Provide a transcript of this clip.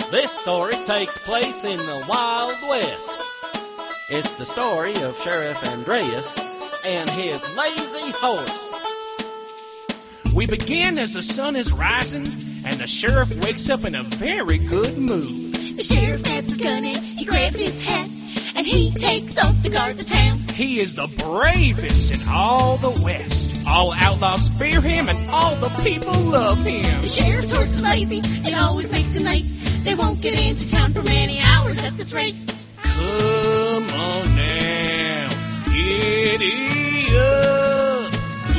This story takes place in the Wild West. It's the story of Sheriff Andreas and his lazy horse. We begin as the sun is rising, and the sheriff wakes up in a very good mood. The sheriff grabs his gun and he grabs his hat, and he takes off to guard the town. He is the bravest in all the West. All outlaws fear him, and all the people love him. The sheriff's horse is lazy, it always makes him late. They won't get into town for many hours at this rate. Come on now, giddy up.